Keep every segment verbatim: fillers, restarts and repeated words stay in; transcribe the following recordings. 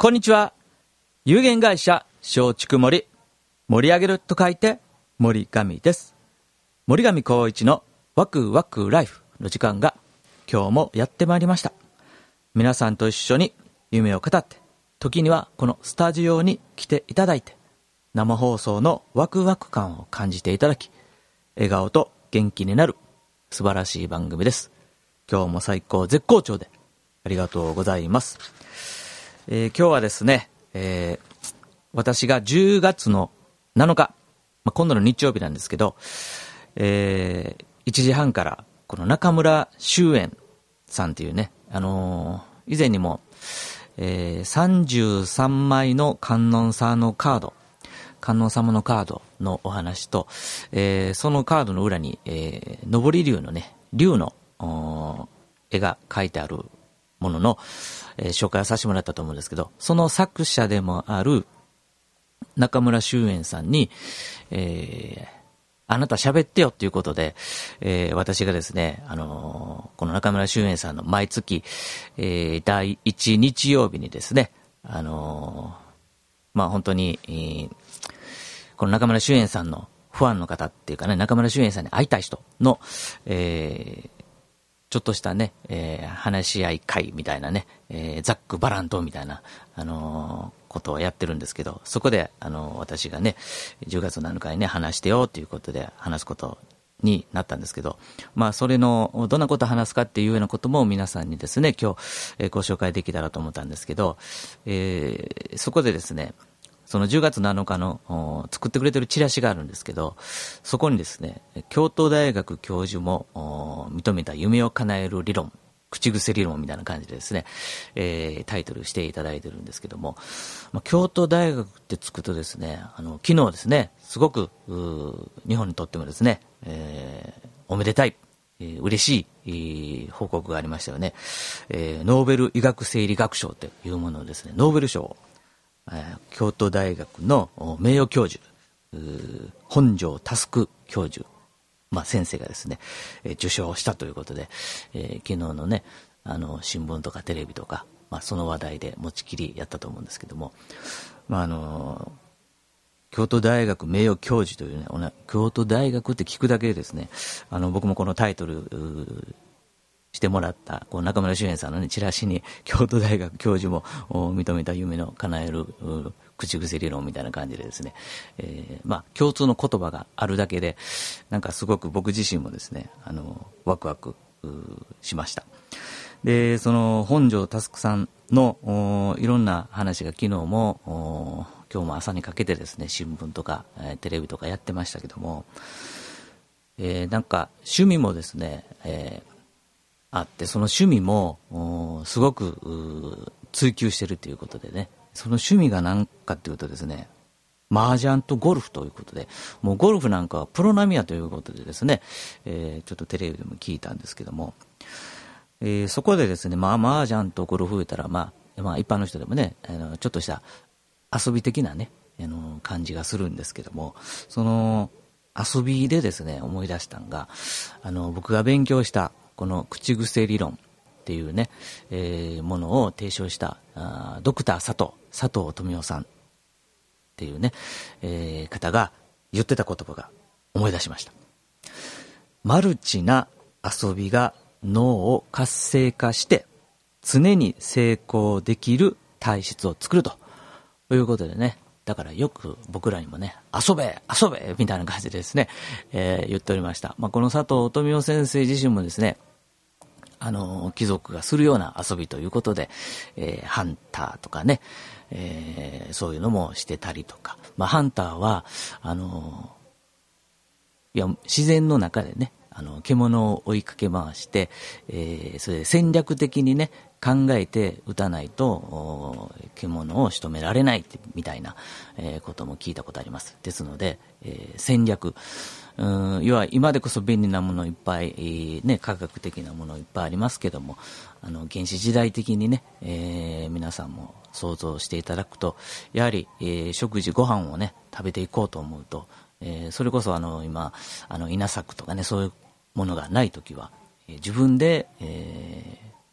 こんにちは。有限会社松竹森、盛り上げると書いて森上です。森上光一のワクワクライフの時間が今日もやってまいりました。皆さんと一緒に夢を語って、時にはこのスタジオに来ていただいて、生放送のワクワク感を感じていただき、笑顔と元気になる素晴らしい番組です。今日も最高絶好調でありがとうございます。えー、今日はですね、えー、私がじゅうがつのなのか、まあ、今度の日曜日なんですけど、えー、いちじはんからこの中村修園さんというね、あのー、以前にも、えー、さんじゅうさんまいの観音さんのカード、観音様のカードのお話と、えー、そのカードの裏に、えー、上り竜のね、竜の絵が描いてあるものの、えー、紹介をさせてもらったと思うんですけど、その作者でもある中村修園さんに、えー、あなた喋ってよっていうことで、えー、私がですね、あのー、この中村修園さんの毎月、えー、だいいち日曜日にですね、あのー、まあ本当に、えー、この中村修園さんのファンの方っていうかね、中村修園さんに会いたい人の、えー、ちょっとしたね、えー、話し合い会みたいなね、えー、ザックバラントみたいな、あのー、ことをやってるんですけど、そこで、あのー、私がね、じゅうがつなのかにね、話してよということで話すことになったんですけど、まあ、それの、どんなことを話すかっていうようなことも皆さんにですね、今日、えー、ご紹介できたらと思ったんですけど、えー、そこでですね、そのじゅうがつなのかの作ってくれてるチラシがあるんですけど、そこにですね、京都大学教授も認めた夢を叶える理論、口癖理論みたいな感じでですね、えー、タイトルしていただいてるんですけども、まあ、京都大学ってつくとですね、あの昨日ですね、すごく日本にとってもですね、えー、おめでたい、えー、嬉しい、えー、報告がありましたよね、えー。ノーベル医学生理学賞というものをですね、ノーベル賞を京都大学の名誉教授、本庄佑教授、まあ、先生がですね、受賞したということで、えー、昨日のね、あの新聞とかテレビとか、まあ、その話題で持ちきりやったと思うんですけども、まあ、あの京都大学名誉教授というね、京都大学って聞くだけでですね、あの僕もこのタイトルしてもらったこう中村修園さんの、ね、チラシに京都大学教授も認めた夢の叶える口癖理論みたいな感じでですね、えー、まあ共通の言葉があるだけでなんかすごく僕自身もですね、あのワクワクしました。でその本庄佑さんのいろんな話が昨日も今日も朝にかけてですね、新聞とか、えー、テレビとかやってましたけども、えー、なんか趣味もですね、えーあって、その趣味もすごく追求しているということでね、その趣味が何かというとですね、麻雀とゴルフということで、もうゴルフなんかはプロ並みやということでですね、えー、ちょっとテレビでも聞いたんですけども、えー、そこでですね、まあ麻雀とゴルフ言ったら、まあ、まあ一般の人でもね、あのちょっとした遊び的なね、あの感じがするんですけども、その遊びでですね、思い出したのが、あの僕が勉強したこの口癖理論っていうね、えー、ものを提唱したあドクター佐藤佐藤富夫さんっていうね、えー、方が言ってた言葉が思い出しました。マルチな遊びが脳を活性化して常に成功できる体質を作るということでね、だからよく僕らにもね、遊べ遊べみたいな感じでですね、えー、言っておりました。まあ、この佐藤富夫先生自身もですね、あの貴族がするような遊びということで、えー、ハンターとかね、えー、そういうのもしてたりとか、まあ、ハンターはあのいや自然の中でね、あの獣を追いかけ回して、えー、それで戦略的にね考えて撃たないと獣を仕留められないみたいな、えー、ことも聞いたことあります。ですので、えー、戦略、うん、要は今でこそ便利なものいっぱい、えーね、科学的なものいっぱいありますけども、あの原始時代的にね、えー、皆さんも想像していただくと、やはり、えー、食事ご飯をね食べていこうと思うと、えー、それこそあの今あの稲作とかね、そういうものがないときは、えー、自分で、えー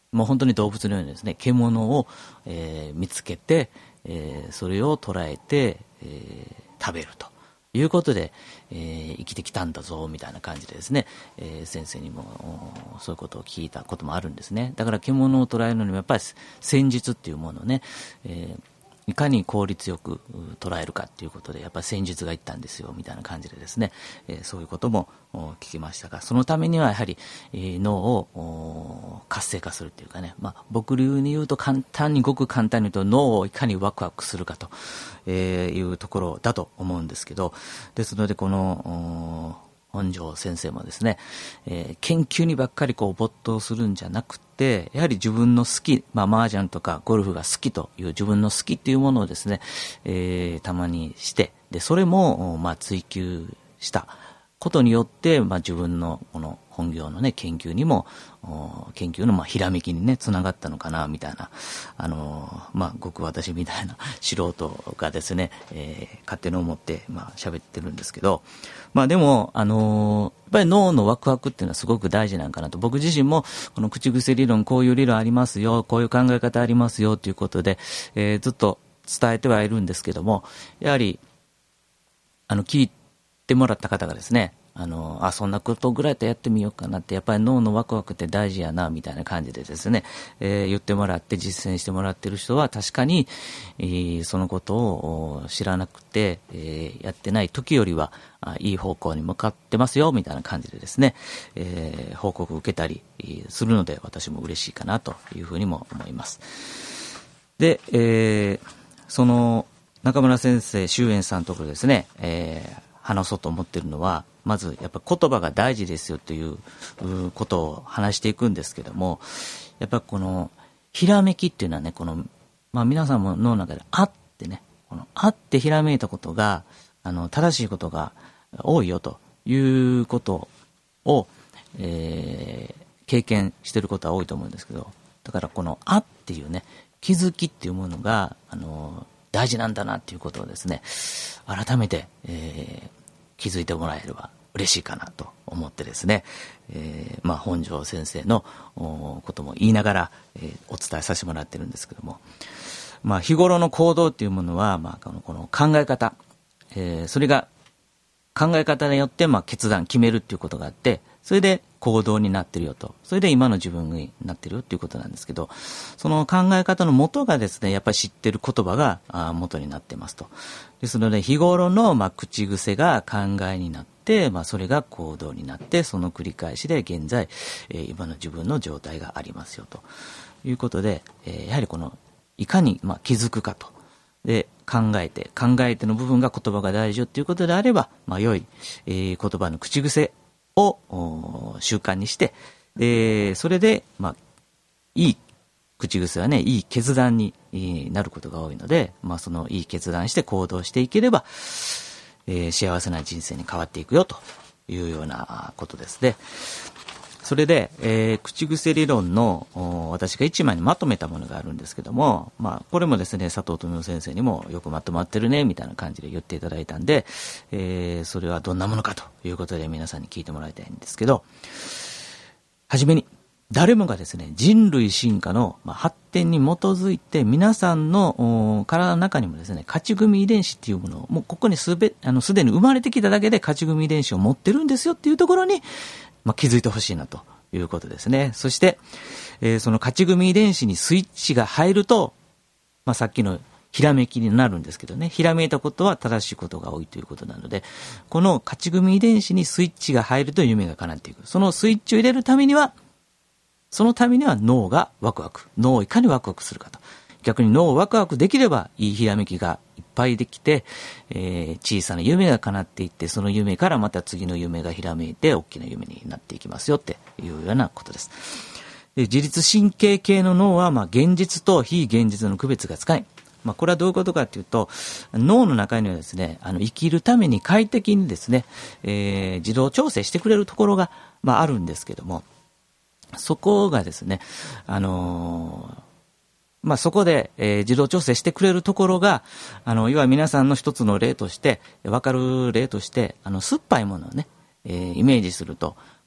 もう本当に動物のようにですね、獣を、えー、見つけて、えー、それを捕らえて、えー、食べるということで、えー、生きてきたんだぞみたいな感じでですね、えー、先生にもそういうことを聞いたこともあるんですね。だから獣を捕らえるのにもやっぱり戦術っていうものをね、えーいかに効率よく捉えるかということでやっぱり戦術がいったんですよみたいな感じでですね、えー、そういうことも聞きましたが、そのためにはやはり、えー、脳を活性化するというかね、まあ、僕流に言うと簡単にごく簡単に言うと脳をいかにワクワクするかというところだと思うんですけど、ですのでこの本庄先生もですね、えー、研究にばっかりこう没頭するんじゃなくて、やはり自分の好き、まあ、麻雀とかゴルフが好きという自分の好きっていうものをですね、えー、たまにして、でそれも、まあ、追求したことによって、まあ、自分のこの本業のね研究にも研究のまあひらめきにねつながったのかなみたいな、あのまあごく私みたいな素人がですね、えー、勝手に思ってまあ喋ってるんですけど、まあでもあのやっぱり脳のワクワクっていうのはすごく大事なんかなと、僕自身もこの口癖理論、こういう理論ありますよ、こういう考え方ありますよということで、えー、ずっと伝えてはいるんですけども、やはりあの聞いてもらった方がですね、あのあそんなことぐらいとやってみようかなって、やっぱり脳のワクワクって大事やなみたいな感じでですね、えー、言ってもらって実践してもらってる人は確かに、えー、そのことを知らなくて、えー、やってない時よりはいい方向に向かってますよみたいな感じでですね、えー、報告を受けたりするので私も嬉しいかなというふうにも思います。で、えー、その中村先生、周燕さんのところですね、えー、話そうと思っているのは、まずやっぱ言葉が大事ですよということを話していくんですけども、やっぱこのひらめきっていうのはね、この、まあ、皆さんも脳の中であってね、このあってひらめいたことがあの正しいことが多いよということを、えー、経験していることは多いと思うんですけど、だからこのあっていうね気づきっていうものがあの大事なんだなっていうことをですね、改めて、えー、気づいてもらえれば嬉しいかなと思ってですね、えー、まあ本庄先生のことも言いながら、えー、お伝えさせてもらってるんですけども、まあ日頃の行動っていうものは、まあこの、この考え方、えー、それが考え方によってまあ決断決めるっていうことがあって、それで行動になってるよと、それで今の自分になってるよっていうことなんですけど、その考え方の元がですね、やっぱり知ってる言葉が元になってますと。ですので日頃のまあ口癖が考えになって、まあ、それが行動になって、その繰り返しで現在、えー、今の自分の状態がありますよということで、えー、やはりこのいかにまあ気づくかと。で考えて考えての部分が言葉が大事よということであれば、まあ、良い、えー、言葉の口癖を習慣にして、でそれで、まあ、いい口癖はね、いい決断になることが多いので、まあ、そのいい決断して行動していければ、えー、幸せな人生に変わっていくよというようなことですね。それで、えー、口癖理論の私が一枚にまとめたものがあるんですけども、まあ、これもですね、佐藤富夫先生にもよくまとまってるねみたいな感じで言っていただいたんで、えー、それはどんなものかということで皆さんに聞いてもらいたいんですけど、はじめに誰もがですね、人類進化の発展に基づいて皆さんの体の中にもですね、勝ち組遺伝子っていうものをもうここにすべあのすでに生まれてきただけで勝ち組遺伝子を持ってるんですよっていうところに、まあ、気づいてほしいなということですね。そして、えー、その勝ち組遺伝子にスイッチが入ると、まあ、さっきのひらめきになるんですけどね、ひらめいたことは正しいことが多いということなので、この勝ち組遺伝子にスイッチが入ると夢が叶っていく。そのスイッチを入れるためには、そのためには脳がワクワク、脳をいかにワクワクするかと。逆に脳をワクワクできればいいひらめきがいっぱいできて、えー、小さな夢が叶っていって、その夢からまた次の夢がひらめいて大きな夢になっていきますよっていうようなことです。で、自律神経系の脳はまあ現実と非現実の区別がつかない。まあ、これはどういうことかというと、脳の中にはですね、あの生きるために快適にですね、えー、自動調整してくれるところが、まあ、あるんですけども、そこがですね、あのーまあ、そこで、えー、自動調整してくれるところが、あの、いわゆる皆さんの一つの例として、わかる例として、あの、酸っぱいものをね、えー、イメージすると、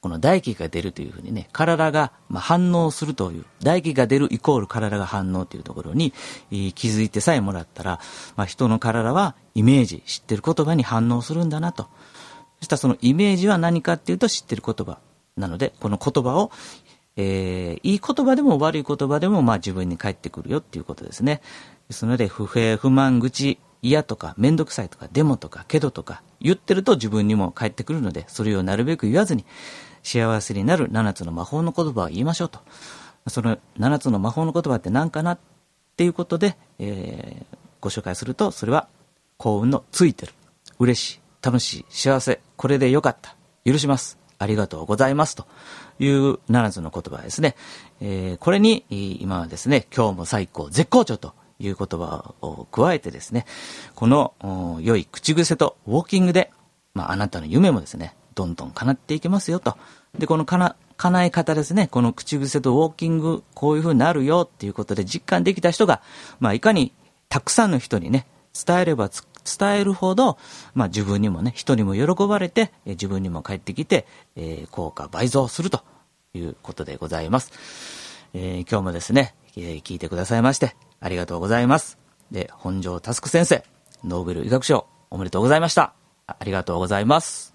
この唾液が出るというふうにね、体がまあ反応するという、唾液が出るイコール体が反応というところに気づいてさえもらったら、まあ、人の体はイメージ、知ってる言葉に反応するんだなと。そしたらそのイメージは何かっていうと知ってる言葉なので、この言葉を、えー、いい言葉でも悪い言葉でもまあ自分に返ってくるよっていうことですね。ですので、不平、不満、愚痴、嫌とかめんどくさいとかでもとかけどとか言ってると自分にも返ってくるので、それをなるべく言わずに幸せになるななつの魔法の言葉を言いましょうと。そのななつの魔法の言葉って何かなっていうことで、えー、ご紹介すると、それは幸運のついてる、嬉しい、楽しい、幸せ、これでよかった、許します、ありがとうございますというななつの言葉ですね。えー、これに今はですね、今日も最高絶好調という言葉を加えてですね、この良い口癖とウォーキングで、まあ、あなたの夢もですね、どんどん叶っていけますよと。で、このかな叶え方ですね、この口癖とウォーキング、こういう風になるよっていうことで実感できた人が、まあ、いかにたくさんの人にね、伝えれば伝えるほど、まあ、自分にもね、人にも喜ばれて、自分にも返ってきて、えー、効果倍増するということでございます。えー、今日もですね、えー、聞いてくださいましてありがとうございます。で、本庄佑先生、ノーベル医学賞おめでとうございました。ありがとうございます。